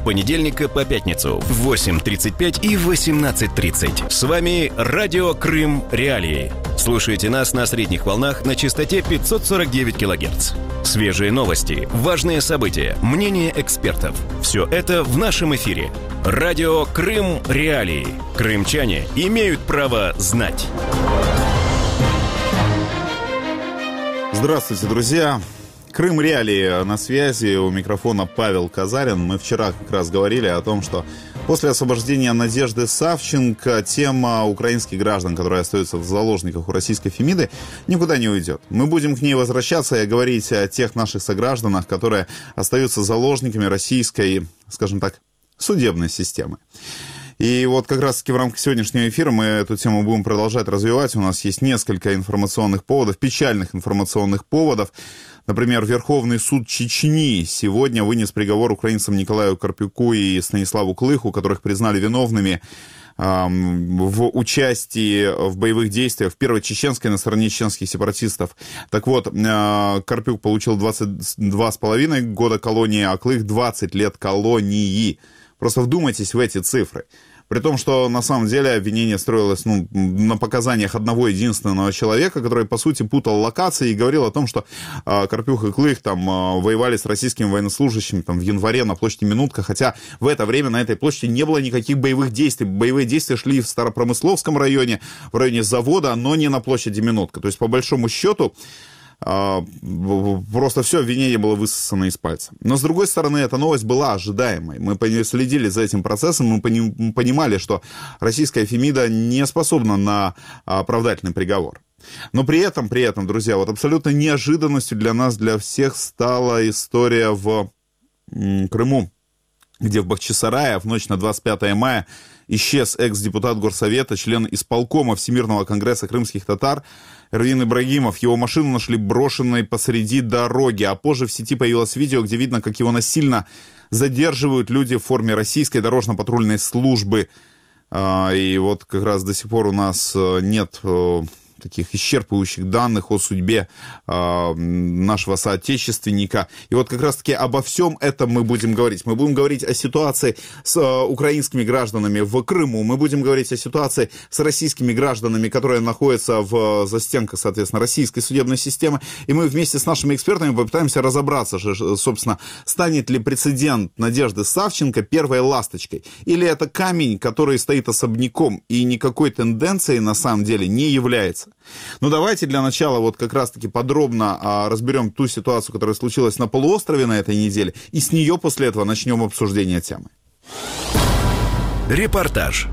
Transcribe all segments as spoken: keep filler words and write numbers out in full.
понедельника по пятницу в восемь тридцать пять и восемнадцать тридцать. С вами Радио Крым Реалии. Слушайте нас на средних волнах на частоте пятьсот сорок девять килогерц. Свежие новости, важные события, мнения экспертов. Все это в нашем эфире. Радио Крым Реалии. Крымчане имеют право знать. Здравствуйте, друзья. Крым Реалии на связи, у микрофона Павел Казарин. Мы вчера как раз говорили о том, что после освобождения Надежды Савченко тема украинских граждан, которые остаются в заложниках у российской Фемиды, никуда не уйдет. Мы будем к ней возвращаться и говорить о тех наших согражданах, которые остаются заложниками российской, скажем так, судебной системы. И вот как раз-таки в рамках сегодняшнего эфира мы эту тему будем продолжать развивать. У нас есть несколько информационных поводов, печальных информационных поводов. Например, Верховный суд Чечни сегодня вынес приговор украинцам Николаю Карпюку и Станиславу Клыху, которых признали виновными э, в участии в боевых действиях в Первой Чеченской на стороне чеченских сепаратистов. Так вот, э, Карпюк получил двадцать два с половиной года колонии, а Клых двадцать лет колонии. Просто вдумайтесь в эти цифры. При том, что на самом деле обвинение строилось ну, на показаниях одного единственного человека, который, по сути, путал локации и говорил о том, что э, Карпюк и Клых там э, воевали с российскими военнослужащими там, в январе на площади Минутка, хотя в это время на этой площади не было никаких боевых действий. Боевые действия шли в Старопромысловском районе, в районе завода, но не на площади Минутка. То есть, по большому счету, просто все обвинение было высосано из пальца. Но, с другой стороны, эта новость была ожидаемой. Мы следили за этим процессом, мы понимали, что российская Фемида не способна на оправдательный приговор. Но при этом, при этом, друзья, вот абсолютно неожиданностью для нас, для всех стала история в Крыму, где в Бахчисарае в ночь на двадцать пятое мая исчез экс-депутат Горсовета, член исполкома Всемирного конгресса крымских татар Эрвин Ибрагимов. Его машину нашли брошенной посреди дороги, а позже в сети появилось видео, где видно, как его насильно задерживают люди в форме российской дорожно-патрульной службы. И вот как раз до сих пор у нас нет таких исчерпывающих данных о судьбе э, нашего соотечественника. И вот как раз-таки обо всем этом мы будем говорить. Мы будем говорить о ситуации с э, украинскими гражданами в Крыму. Мы будем говорить о ситуации с российскими гражданами, которые находятся в застенках, соответственно, российской судебной системы. И мы вместе с нашими экспертами попытаемся разобраться, собственно, станет ли прецедент Надежды Савченко первой ласточкой. Или это камень, который стоит особняком и никакой тенденцией на самом деле не является. Ну, давайте для начала вот как раз-таки подробно а, разберем ту ситуацию, которая случилась на полуострове на этой неделе, и с нее после этого начнем обсуждение темы. Репортаж.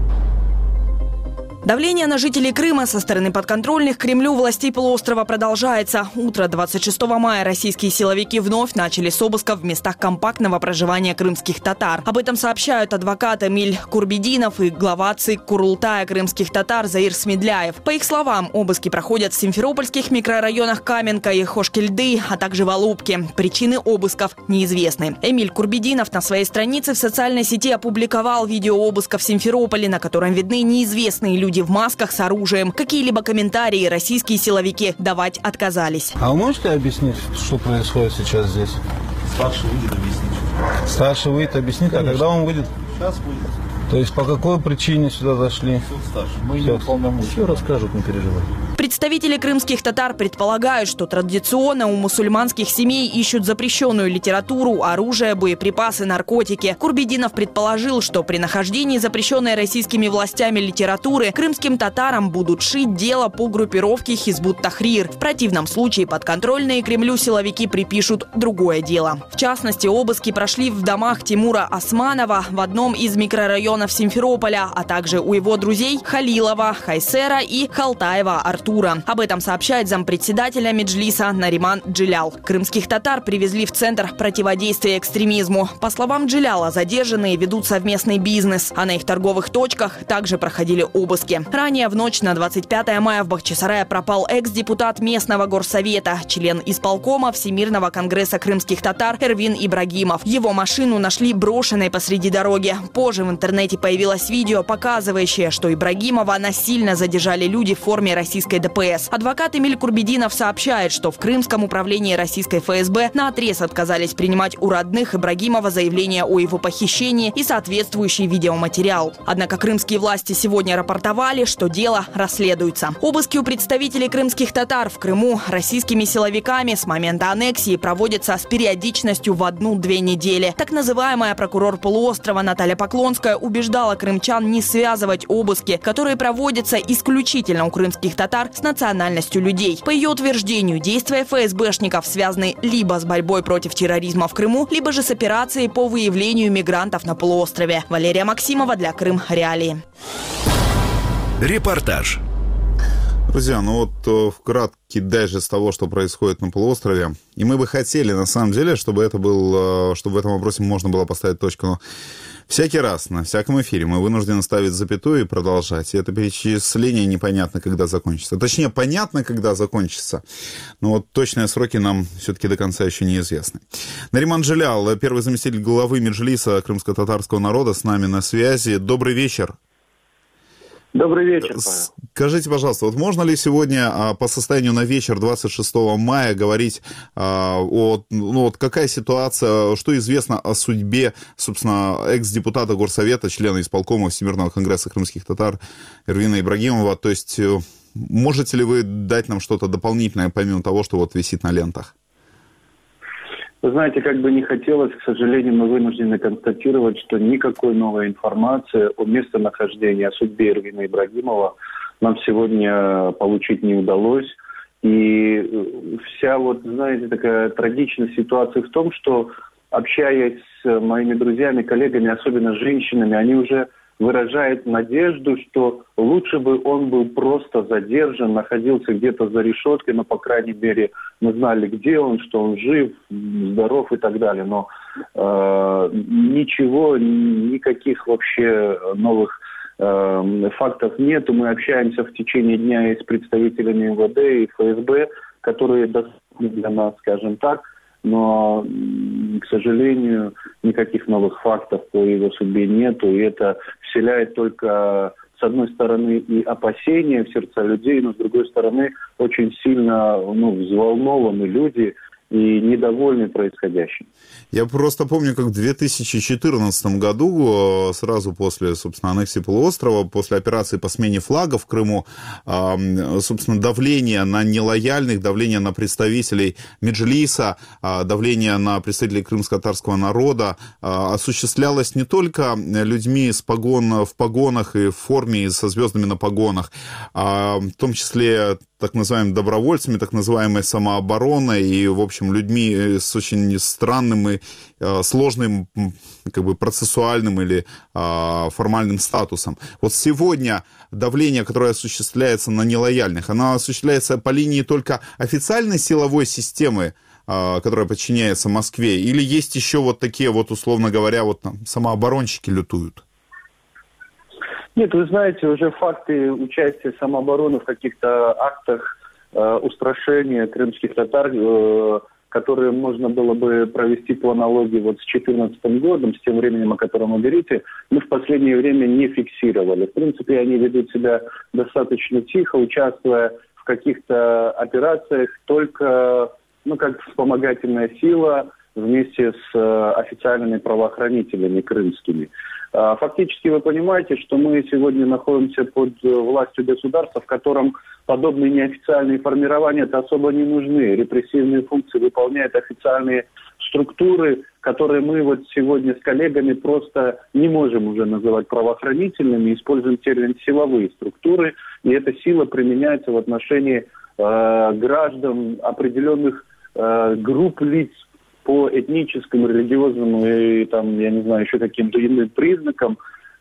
Давление на жителей Крыма со стороны подконтрольных Кремлю властей полуострова продолжается. Утро двадцать шестого мая российские силовики вновь начали с обысков в местах компактного проживания крымских татар. Об этом сообщают адвокат Эмиль Курбидинов и глава ЦИК Курултая крымских татар Заир Смедляев. По их словам, обыски проходят в симферопольских микрорайонах Каменка и Хошкильды, а также в Алупке. Причины обысков неизвестны. Эмиль Курбидинов на своей странице в социальной сети опубликовал видео обыска в Симферополе, на котором видны неизвестные люди в масках с оружием. Какие-либо комментарии российские силовики давать отказались. А вы можете объяснить, что происходит сейчас здесь? Старший выйдет объяснить. Старший выйдет объяснить, а когда он выйдет? Сейчас выйдет. То есть по какой причине сюда зашли? Суд старший. Мы не уполномочены. Все расскажут, не переживай. Представители крымских татар предполагают, что традиционно у мусульманских семей ищут запрещенную литературу, оружие, боеприпасы, наркотики. Курбидинов предположил, что при нахождении запрещенной российскими властями литературы крымским татарам будут шить дело по группировке Хизбут Тахрир. В противном случае подконтрольные Кремлю силовики припишут другое дело. В частности, обыски прошли в домах Тимура Османова в одном из микрорайонов Симферополя, а также у его друзей Халилова, Хайсера и Халтаева Артура. Об этом сообщает зампредседателя Меджлиса Нариман Джилял. Крымских татар привезли в Центр противодействия экстремизму. По словам Джиляла, задержанные ведут совместный бизнес, а на их торговых точках также проходили обыски. Ранее в ночь на двадцать пятое мая в Бахчисарае пропал экс-депутат местного горсовета, член исполкома Всемирного конгресса крымских татар Эрвин Ибрагимов. Его машину нашли брошенной посреди дороги. Позже в интернете интернете появилось видео, показывающее, что Ибрагимова насильно задержали люди в форме российской ДПС. Адвокат Эмиль Курбединов сообщает, что в Крымском управлении российской эф эс бэ наотрез отказались принимать у родных Ибрагимова заявление о его похищении и соответствующий видеоматериал. Однако крымские власти сегодня рапортовали, что дело расследуется. Обыски у представителей крымских татар в Крыму российскими силовиками с момента аннексии проводятся с периодичностью в одну-две недели. Так называемая прокурор полуострова Наталья Поклонская убеждала крымчан не связывать обыски, которые проводятся исключительно у крымских татар, с национальностью людей. По ее утверждению, действия эф эс бэшников связаны либо с борьбой против терроризма в Крыму, либо же с операцией по выявлению мигрантов на полуострове. Валерия Максимова для Крым Реалии. Репортаж. Друзья, ну вот в краткий дайджест того, что происходит на полуострове. И мы бы хотели, на самом деле, чтобы это был, чтобы в этом вопросе можно было поставить точку. Но всякий раз, на всяком эфире мы вынуждены ставить запятую и продолжать. И это перечисление непонятно, когда закончится. Точнее, понятно, когда закончится. Но вот точные сроки нам все-таки до конца еще неизвестны. Нариман Джилял, первый заместитель главы Меджлиса крымско-татарского народа, с нами на связи. Добрый вечер. Добрый вечер, Павел. Скажите, пожалуйста, вот можно ли сегодня по состоянию на вечер двадцать шестого мая говорить о, ну вот какая ситуация, что известно о судьбе, собственно, экс-депутата Горсовета, члена исполкома Всемирного конгресса крымских татар Эрвина Ибрагимова? То есть можете ли вы дать нам что-то дополнительное, помимо того, что вот висит на лентах? Вы знаете, как бы не хотелось, к сожалению, мы вынуждены констатировать, что никакой новой информации о местонахождении, о судьбе Эрвина Ибрагимова нам сегодня получить не удалось. И вся вот, знаете, такая трагичная ситуация в том, что, общаясь с моими друзьями, коллегами, особенно с женщинами, они уже выражают надежду, что лучше бы он был просто задержан, находился где-то за решеткой, но, по крайней мере, мы знали, где он, что он жив, здоров и так далее. Но э, ничего, никаких вообще новых э, фактов нету. Мы общаемся в течение дня и с представителями эм вэ дэ и эф эс бэ, которые доступны для нас, скажем так. Но, к сожалению, никаких новых фактов по его судьбе нету. И это вселяет только, с одной стороны, и опасения в сердца людей, но, с другой стороны, очень сильно ну, взволнованы люди и недовольны происходящим. Я просто помню, как в две тысячи четырнадцатом году, сразу после, собственно, аннексии полуострова, после операции по смене флага в Крыму, собственно, давление на нелояльных, давление на представителей Меджлиса, давление на представителей крымско-татарского народа осуществлялось не только людьми с погон, в погонах и в форме, и со звездами на погонах, а в том числе так называемыми добровольцами, так называемой самообороной и, в общем, людьми с очень странным и э, сложным как бы процессуальным или э, формальным статусом. Вот сегодня давление, которое осуществляется на нелояльных, оно осуществляется по линии только официальной силовой системы, э, которая подчиняется Москве, или есть еще вот такие вот, условно говоря, вот там самооборонщики лютуют? Нет, вы знаете, уже факты участия самообороны в каких-то актах э, устрашения крымских татар, э, которые можно было бы провести по аналогии вот с две тысячи четырнадцатым годом, с тем временем, о котором вы говорите, мы в последнее время не фиксировали. В принципе, они ведут себя достаточно тихо, участвуя в каких-то операциях только, ну, как вспомогательная сила вместе с э, официальными правоохранителями крымскими. Фактически вы понимаете, что мы сегодня находимся под властью государства, в котором подобные неофициальные формирования -то особо не нужны. Репрессивные функции выполняют официальные структуры, которые мы вот сегодня с коллегами просто не можем уже называть правоохранительными, используем термин «силовые структуры», и эта сила применяется в отношении э, граждан определенных э, групп лиц, по этническому, религиозному и, там, я не знаю, еще каким-то иным признакам.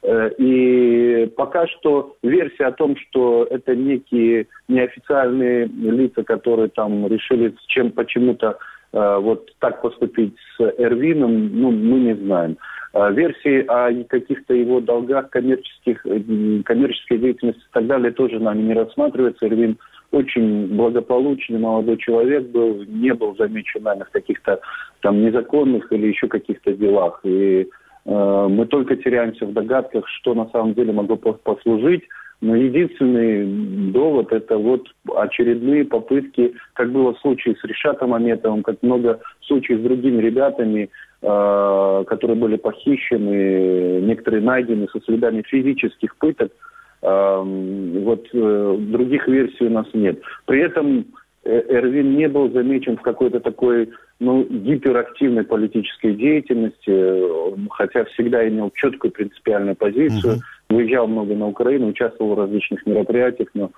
И пока что версия о том, что это некие неофициальные лица, которые там решили с чем почему-то вот так поступить с Эрвином, ну, мы не знаем. Версии о каких-то его долгах, коммерческих, коммерческой деятельности и так далее тоже нами не рассматривается. Эрвин очень благополучный молодой человек был, не был замечен нами в каких-то там незаконных или еще каких-то делах. И Мы только теряемся в догадках, что на самом деле могло послужить. Но единственный довод – это вот очередные попытки, как было в случае с Ришатом Аметовым, как много случаев с другими ребятами, э, которые были похищены, некоторые найдены со следами физических пыток. Э, вот э, других версий у нас нет. При этом Эрвин не был замечен в какой-то такой, ну, гиперактивной политической деятельности, хотя всегда имел четкую принципиальную позицию. Uh-huh. Выезжал много на Украину, участвовал в различных мероприятиях, но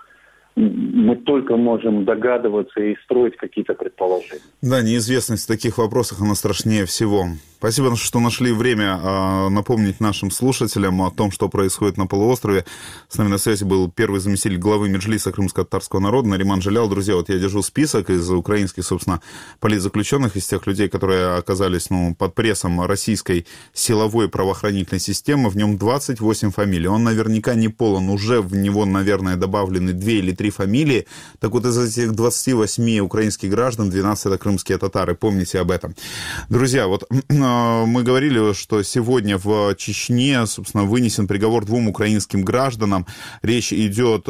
мы только можем догадываться и строить какие-то предположения. Да, неизвестность в таких вопросах, она страшнее всего. Спасибо, что нашли время э, напомнить нашим слушателям о том, что происходит на полуострове. С нами на связи был первый заместитель главы Меджлиса крымско-татарского народа Нариман Джелял. Друзья, вот я держу список из украинских, собственно, политзаключенных, из тех людей, которые оказались, ну, под прессом российской силовой правоохранительной системы. В нем двадцать восемь фамилий. Он наверняка не полон. Уже в него, наверное, добавлены две или три фамилии. Так вот, из этих двадцати восьми украинских граждан двенадцать это крымские татары. Помните об этом. Друзья, вот мы говорили, что сегодня в Чечне, собственно, вынесен приговор двум украинским гражданам. Речь идет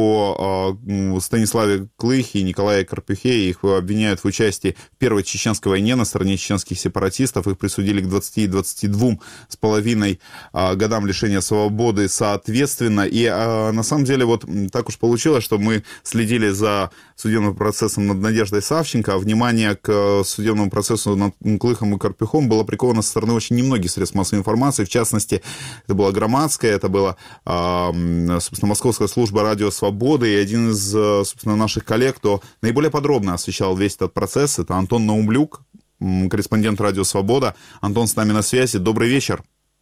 о Станиславе Клыхе и Николае Карпюхе. Их обвиняют в участии в Первой чеченской войне на стороне чеченских сепаратистов. Их присудили к двадцати и двадцати двум с половиной годам лишения свободы соответственно. И на самом деле вот так уж получилось, что мы следили за судебным процессом над Надеждой Савченко, а внимание к судебному процессу над Клыхом и Карпюхом было приковано со стороны очень немногих средств массовой информации. В частности, это была Громадская, это была, собственно, Московская служба радио «Свобода», и один из, собственно, наших коллег, кто наиболее подробно освещал весь этот процесс, это Антон Наумлюк, корреспондент радио «Свобода». Антон с нами на связи. Добрый вечер.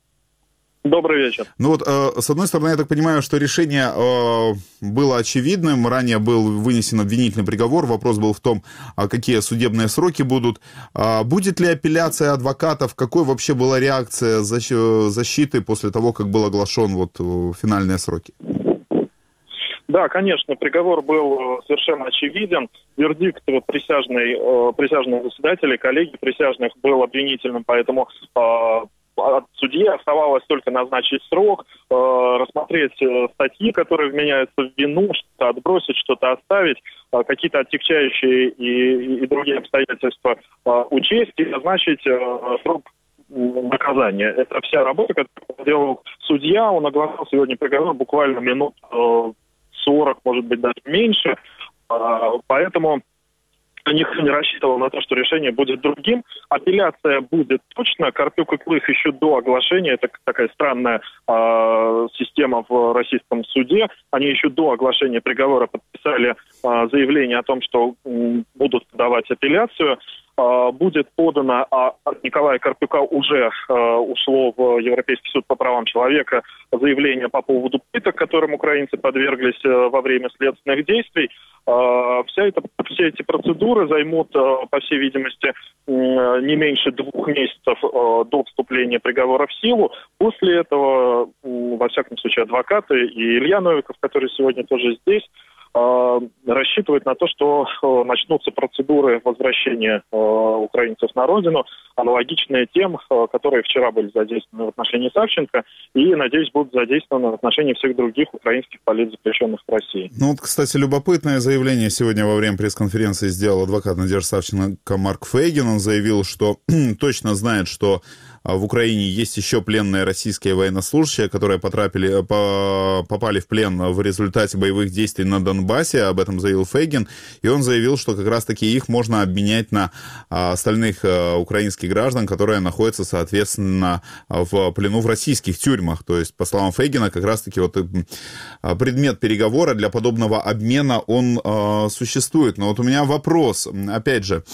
Добрый вечер. Ну вот, э, с одной стороны, я так понимаю, что решение э, было очевидным. Ранее был вынесен обвинительный приговор. Вопрос был в том, а какие судебные сроки будут. А будет ли апелляция адвокатов? Какой вообще была реакция защиты после того, как был оглашен вот финальные сроки? Да, конечно, приговор был совершенно очевиден. Вердикт присяжной, присяжных заседателей, коллеги присяжных был обвинительным, поэтому от судьи оставалось только назначить срок, э, рассмотреть э, статьи, которые вменяются в вину, что-то отбросить, что-то оставить, э, какие-то отягчающие и, и другие обстоятельства э, учесть и назначить э, срок наказания. Это вся работа, которую делал судья. Он огласил сегодня приговор буквально минут э, сорок, может быть, даже меньше. Э, поэтому никто не рассчитывал на то, что решение будет другим. Апелляция будет точно. Карпюк и Клых еще до оглашения, это такая странная э, система в российском суде, они еще до оглашения приговора подписали э, заявление о том, что э, будут подавать апелляцию. Э, будет подано, а от Николая Карпюка уже э, ушло в Европейский суд по правам человека заявление по поводу пыток, которым украинцы подверглись э, во время следственных действий. Вся эта, все эти процедуры займут, по всей видимости, не меньше двух месяцев до вступления приговора в силу. После этого, во всяком случае, адвокаты и Илья Новиков, который сегодня тоже здесь, рассчитывают на то, что начнутся процедуры возвращения украинцев на родину, аналогичные тем, которые вчера были задействованы в отношении Савченко и, надеюсь, будут задействованы в отношении всех других украинских политзаключенных в России. Ну вот, кстати, любопытное заявление сегодня во время пресс-конференции сделал адвокат Надежды Савченко Марк Фейгин. Он заявил, что точно знает, что в Украине есть еще пленные российские военнослужащие, которые потрапили, по, попали в плен в результате боевых действий на Донбассе. Об этом заявил Фейгин. И он заявил, что как раз-таки их можно обменять на остальных украинских граждан, которые находятся, соответственно, в плену в российских тюрьмах. То есть, по словам Фейгина, как раз-таки вот предмет переговора для подобного обмена, он существует. Но вот у меня вопрос, опять же,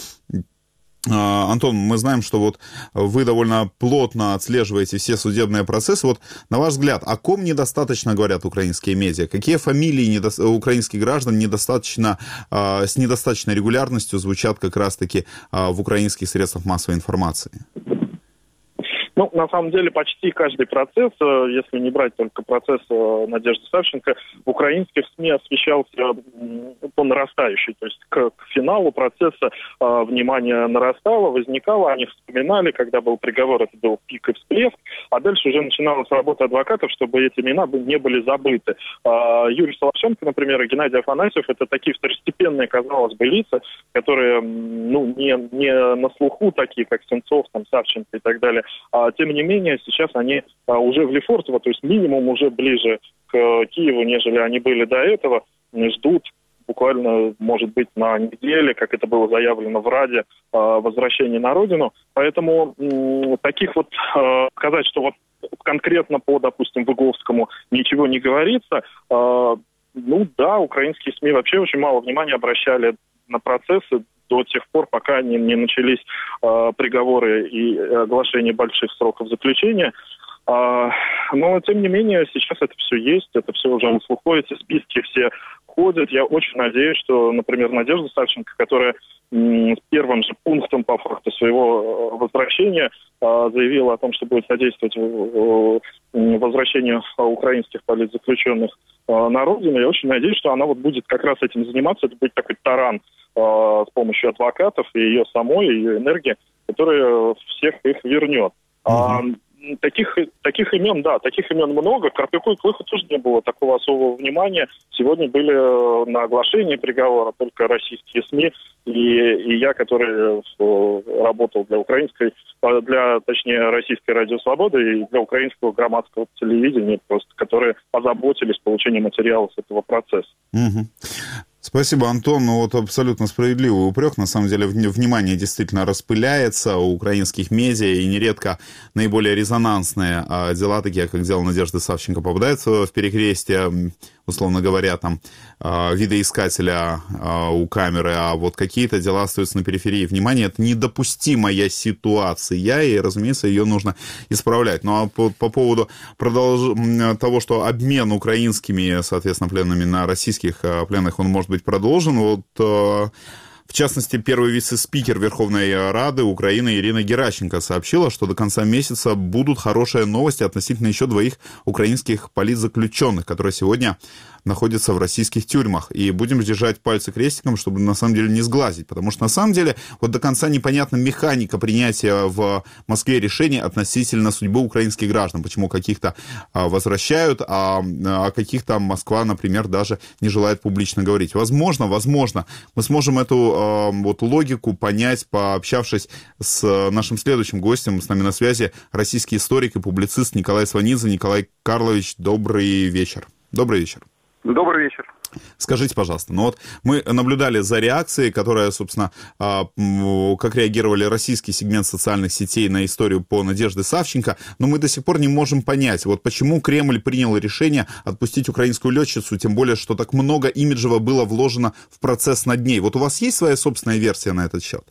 Антон, мы знаем, что вот вы довольно плотно отслеживаете все судебные процессы. Вот, на ваш взгляд, о ком недостаточно говорят украинские медиа? Какие фамилии недо... украинских граждан недостаточно, э, с недостаточной регулярностью звучат как раз-таки э, в украинских средствах массовой информации? Ну, на самом деле, почти каждый процесс, если не брать только процесс Надежды Савченко, в украинских СМИ освещался по нарастающей. То есть к, к финалу процесса э, внимание нарастало, возникало, они вспоминали, когда был приговор, это был пик и всплеск, а дальше уже начиналась работа адвокатов, чтобы эти имена не были забыты. Э, Юрий Соловченко, например, и Геннадий Афанасьев, это такие второстепенные, казалось бы, лица, которые ну, не, не на слуху такие, как Сенцов, там, Савченко и так далее. А, тем не менее, сейчас они а, уже в Лефортово, то есть минимум уже ближе к Киеву, нежели они были до этого, ждут буквально, может быть, на неделе, как это было заявлено в Раде, возвращения на родину. Поэтому таких вот, сказать, что вот конкретно по, допустим, Выговскому ничего не говорится, ну да, украинские СМИ вообще очень мало внимания обращали на процессы до тех пор, пока не, не начались приговоры и оглашение больших сроков заключения. Но, тем не менее, сейчас это все есть, это все уже на слуху, эти списки все ходят. Я очень надеюсь, что, например, Надежда Савченко, которая м, первым же пунктом по факту своего возвращения а, заявила о том, что будет содействовать в, в, в возвращению украинских политзаключенных а, на родину, я очень надеюсь, что она вот будет как раз этим заниматься. Это будет такой таран а, с помощью адвокатов и ее самой, и ее энергии, которая всех их вернет. А, Таких, таких имен, да, таких имен много. К Карпюку и Клыху тоже не было такого особого внимания. Сегодня были на оглашении приговора только российские СМИ. И, и я, который работал для украинской, для, точнее, российской радио «Свобода» и для украинского громадского телевидения, просто, которые позаботились получением материалов с этого процесса. Угу. Спасибо, Антон. Ну, вот абсолютно справедливый упрек. На самом деле, внимание действительно распыляется у украинских медиа, и нередко наиболее резонансные а, дела, такие как дело Надежды Савченко, попадаются в перекрестие, условно говоря, там, а, видоискателя а, у камеры, а вот какие-то дела остаются на периферии внимания. Это недопустимая ситуация, и, разумеется, ее нужно исправлять. Ну, а по, по поводу продолж... того, что обмен украинскими, соответственно, пленными на российских пленных, он может быть продолжен. Вот, в частности, первый вице-спикер Верховной Рады Украины Ирина Геращенко сообщила, что до конца месяца будут хорошие новости относительно еще двоих украинских политзаключенных, которые сегодня находятся в российских тюрьмах. И будем держать пальцы крестиком, чтобы на самом деле не сглазить. Потому что на самом деле вот до конца непонятна механика принятия в Москве решений относительно судьбы украинских граждан. Почему каких-то возвращают, а о каких-то Москва, например, даже не желает публично говорить. Возможно, возможно, мы сможем эту вот логику понять, пообщавшись с нашим следующим гостем. С нами на связи российский историк и публицист Николай Сванидзе. Николай Карлович, добрый вечер. Добрый вечер. Добрый вечер. Скажите, пожалуйста, ну вот мы наблюдали за реакцией, которая, собственно, как реагировали российский сегмент социальных сетей на историю по Надежде Савченко, но мы до сих пор не можем понять, вот почему Кремль принял решение отпустить украинскую летчицу, тем более, что так много имиджево было вложено в процесс над ней. Вот у вас есть своя собственная версия на этот счет?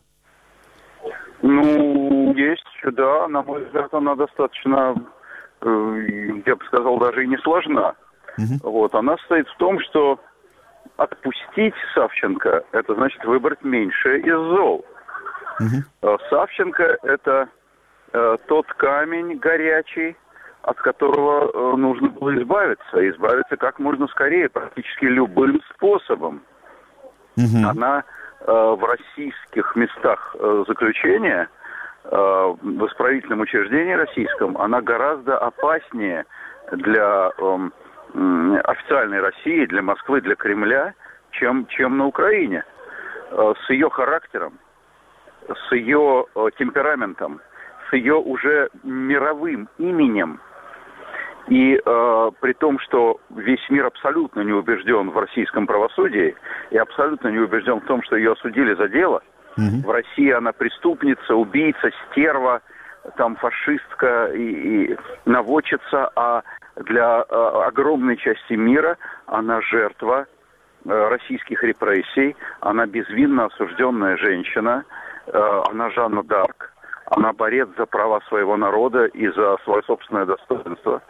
Ну, есть, да. На мой взгляд, она достаточно, я бы сказал, даже и не сложна. Uh-huh. Вот, она состоит в том, что отпустить Савченко – это значит выбрать меньшее из зол. Uh-huh. Савченко – это э, тот камень горячий, от которого э, нужно было избавиться. Избавиться как можно скорее, практически любым способом. Uh-huh. Она э, в российских местах э, заключения, э, в исправительном учреждении российском, она гораздо опаснее для э, официальной России, для Москвы, для Кремля, чем, чем на Украине. С ее характером, с ее темпераментом, с ее уже мировым именем. И э, при том, что весь мир абсолютно не убежден в российском правосудии и абсолютно не убежден в том, что ее осудили за дело, mm-hmm. в России она преступница, убийца, стерва, там фашистка и, и наводчица, а для э, огромной части мира она жертва э, российских репрессий, она безвинно осужденная женщина, э, она Жанна д'Арк, она борец за права своего народа и за свое собственное достоинство.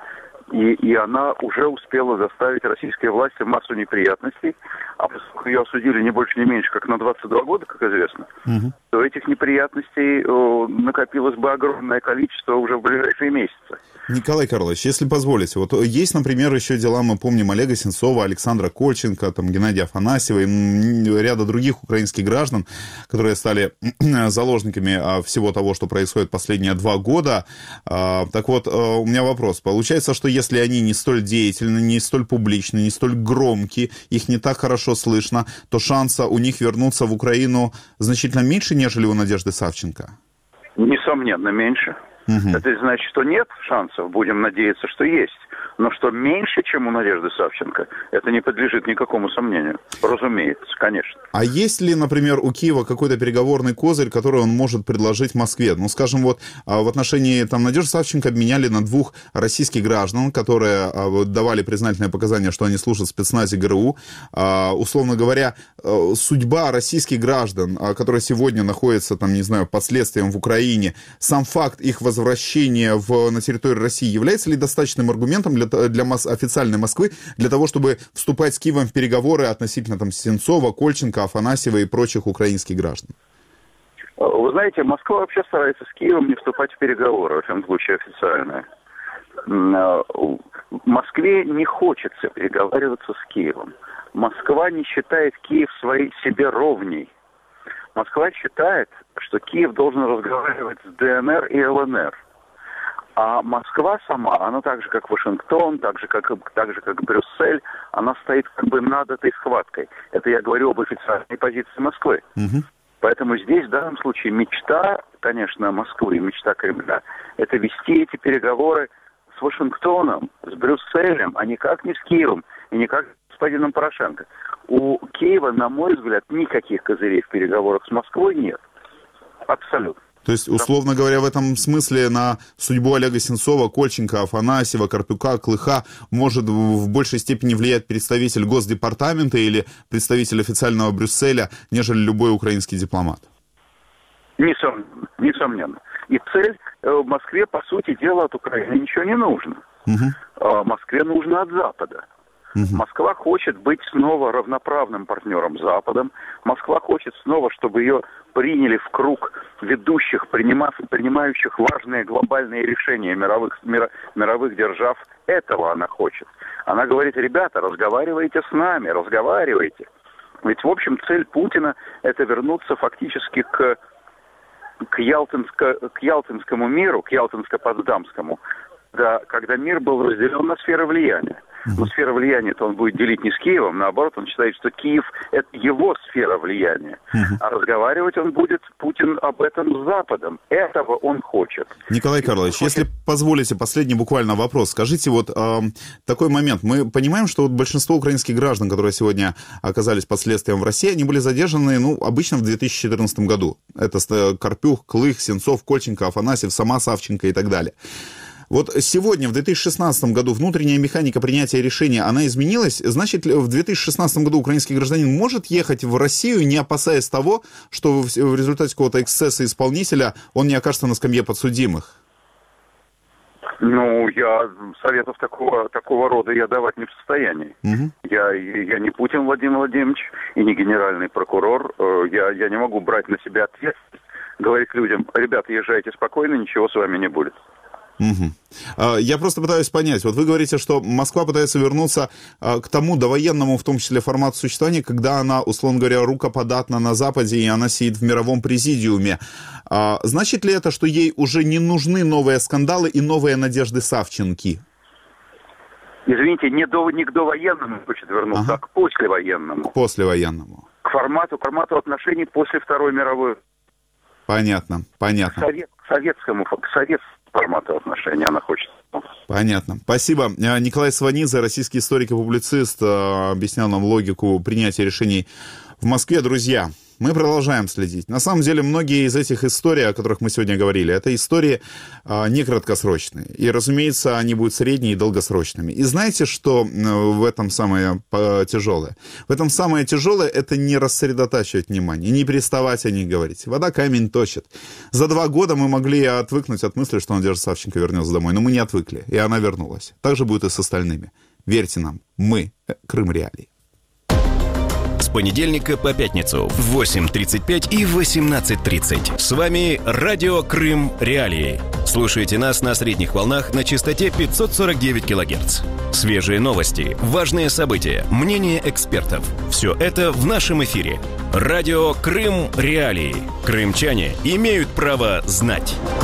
И, и она уже успела доставить российской власти массу неприятностей, а поскольку ее осудили не больше, не меньше, как на двадцать два года, как известно, угу. то этих неприятностей о, накопилось бы огромное количество уже в ближайшие месяцы. Николай Карлович, если позволите, вот есть, например, еще дела, мы помним, Олега Сенцова, Александра Кольченко, там, Геннадия Афанасьева и ряда других украинских граждан, которые стали заложниками всего того, что происходит последние два года. Так вот, у меня вопрос. Получается, что если они не столь деятельны, не столь публичны, не столь громкие, их не так хорошо слышно, то шанса у них вернуться в Украину значительно меньше, нежели у Надежды Савченко? Несомненно, меньше. Угу. Это значит, что нет шансов, будем надеяться, что есть. Но что меньше, чем у Надежды Савченко, это не подлежит никакому сомнению. Разумеется, конечно. А есть ли, например, у Киева какой-то переговорный козырь, который он может предложить Москве? Ну, скажем, вот в отношении там, Надежды Савченко обменяли на двух российских граждан, которые давали признательные показания, что они служат в спецназе ГРУ. Условно говоря, судьба российских граждан, которые сегодня находятся, там, не знаю, под следствием в Украине, сам факт их возвращения в, на территорию России является ли достаточным аргументом для для официальной Москвы, для того, чтобы вступать с Киевом в переговоры относительно там Сенцова, Кольченко, Афанасьева и прочих украинских граждан? Вы знаете, Москва вообще старается с Киевом не вступать в переговоры, во всяком случае официально. Москве не хочется переговариваться с Киевом. Москва не считает Киев своей себе ровней. Москва считает, что Киев должен разговаривать с ДНР и ЛНР. А Москва сама, она так же, как Вашингтон, так же, как, так же, как Брюссель, она стоит как бы над этой схваткой. Это я говорю об официальной позиции Москвы. Угу. Поэтому здесь, в данном случае, мечта, конечно, Москвы, мечта Кремля, это вести эти переговоры с Вашингтоном, с Брюсселем, а никак не с Киевом и никак с господином Порошенко. У Киева, на мой взгляд, никаких козырей в переговорах с Москвой нет. Абсолютно. То есть, условно говоря, в этом смысле на судьбу Олега Сенцова, Кольченко, Афанасьева, Карпюка, Клыха может в большей степени влиять представитель Госдепартамента или представитель официального Брюсселя, нежели любой украинский дипломат? Несомненно. Несомненно. И цель в Москве, по сути дела, от Украины ничего не нужно. Угу. Москве нужно от Запада. Москва хочет быть снова равноправным партнером с Западом. Москва хочет снова, чтобы ее приняли в круг ведущих, принимав, принимающих важные глобальные решения мировых, мира, мировых держав. Этого она хочет. Она говорит: ребята, разговаривайте с нами, разговаривайте. Ведь, в общем, цель Путина – это вернуться фактически к, к, Ялтинско, к Ялтинскому миру, к Ялтинско-Потсдамскому, да, когда мир был разделен на сферы влияния. Но сфера влияния-то он будет делить не с Киевом, наоборот, он считает, что Киев – это его сфера влияния. А разговаривать он будет, Путин, об этом с Западом. Этого он хочет. Николай Карлович, хочет... если позволите, последний буквально вопрос. Скажите, вот э, такой момент. Мы понимаем, что вот большинство украинских граждан, которые сегодня оказались под следствием в России, они были задержаны, ну, обычно в две тысячи четырнадцатом году. Это Карпюк, Клых, Сенцов, Кольченко, Афанасьев, сама Савченко и так далее. Вот сегодня, в две тысячи шестнадцатом году, внутренняя механика принятия решения, она изменилась? Значит ли в две тысячи шестнадцатом году украинский гражданин может ехать в Россию, не опасаясь того, что в результате какого-то эксцесса исполнителя он не окажется на скамье подсудимых? Ну, я советов такого, такого рода я давать не в состоянии. Угу. Я, я не Путин Владимир Владимирович и не генеральный прокурор. Я, я не могу брать на себя ответственность, говорить людям: ребята, езжайте спокойно, ничего с вами не будет. Угу. Я просто пытаюсь понять. Вот вы говорите, что Москва пытается вернуться к тому довоенному, в том числе, формату существования, когда она, условно говоря, рукоподатна на Западе, и она сидит в мировом президиуме. Значит ли это, что ей уже не нужны новые скандалы и новые Надежды Савченки? Извините, не, до, не к довоенному хочет вернуться, ага. а к послевоенному. К послевоенному. К формату, к формату отношений после Второй мировой. Понятно, понятно. К, совет, к советскому, к советскому формату отношений она хочет. Понятно. Спасибо. Николай Сванидзе, российский историк и публицист, объяснял нам логику принятия решений в Москве. Друзья, Мы продолжаем следить. На самом деле, многие из этих историй, о которых мы сегодня говорили, это истории а, не краткосрочные. И, разумеется, они будут средние и долгосрочными. И знаете, что в этом самое тяжелое? В этом самое тяжелое — это не рассредотачивать внимание, не переставать о них говорить. Вода камень точит. За два года мы могли отвыкнуть от мысли, что Надежда Савченко вернется домой. Но мы не отвыкли, и она вернулась. Так же будет и с остальными. Верьте нам, мы — Крым Реалии. С понедельника по пятницу в восемь тридцать пять и восемнадцать тридцать. С вами Радио Крым Реалии. Слушайте нас на средних волнах на частоте пятьсот сорок девять килогерц. Свежие новости, важные события, мнения экспертов. Все это в нашем эфире. Радио Крым Реалии. Крымчане имеют право знать.